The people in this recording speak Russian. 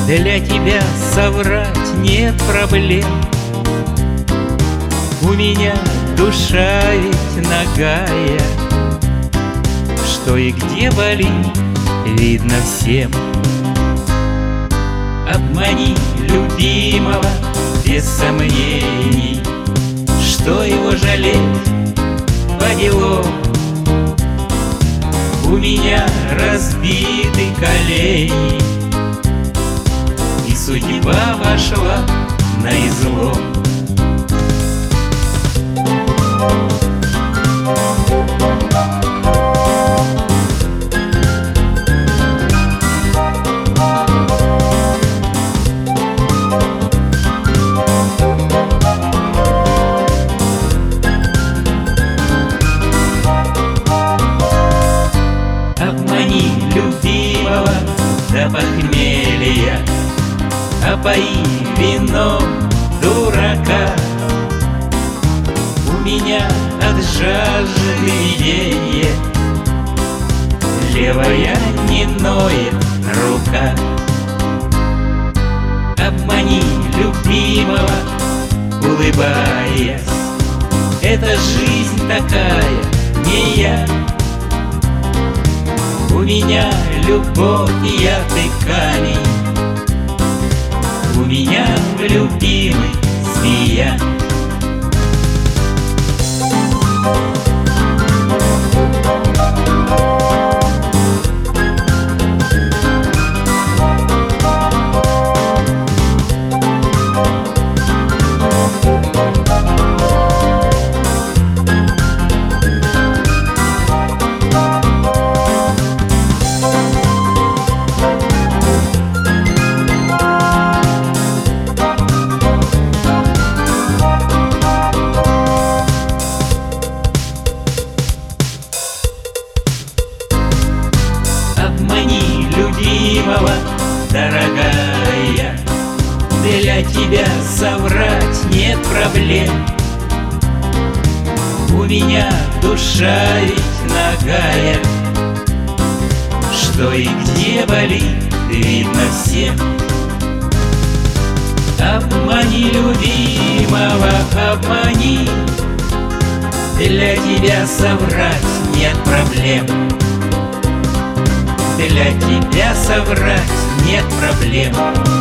Для тебя соврать нет проблем. У меня душа ведь нагая, что и где болит, видно всем. Обмани любимого без сомнений, что его жалеть по делу. У меня разбиты колени, и судьба вошла на излом. Обмани любимого до похмелья, опои вином дурака. У меня от жажды виденье, левая не ноет рука. Обмани любимого, улыбаясь, эта жизнь такая, не я. У меня любовь, я ты камень, у меня в любимый змея. Обмани любимого, дорогая, для тебя соврать нет проблем. У меня душа ведь нагая, что и где болит, видно всем. Обмани любимого, обмани, для тебя соврать нет проблем. Для тебя соврать нет проблем.